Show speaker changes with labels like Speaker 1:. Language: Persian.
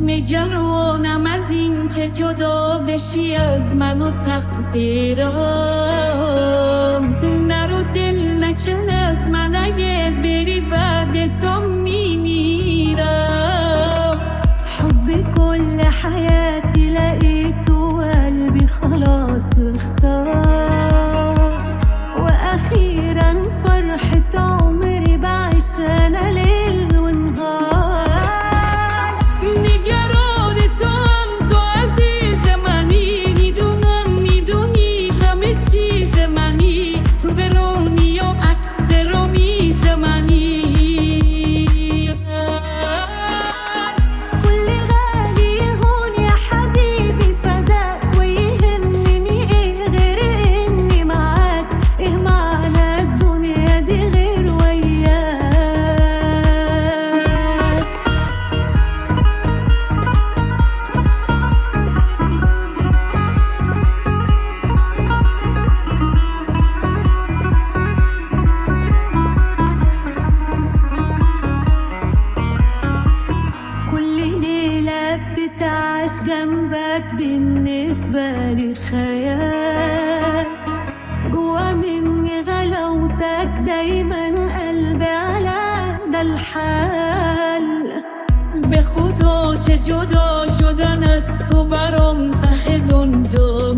Speaker 1: نگرانم از این که جدا بشی از من و تقدیرم. دل نرو دل نکن از من، اگه بری بعد تو میمیرم.
Speaker 2: حب كل حياتي لقيته وقلبي خلاص اختار، واخيرا فرحة عمري بعيش انا ليل ونهار.
Speaker 1: نگران تو هم تو عزیز منی، میدونی همه چیز منی، رو به رونی و عکس رو میز منی.
Speaker 2: كل غالي هون يا حبيبي فداك، ويهمني ايه غير اني معاك، ايه معنى الدنيا دي غير وياك. كل ليلة بتتعاش جنبك بالنسبة لي خيال، جوا مني غلاوتك دايما قلبي على ده الحال.
Speaker 1: به خدا که جدا شدن از تو برام ته دنیا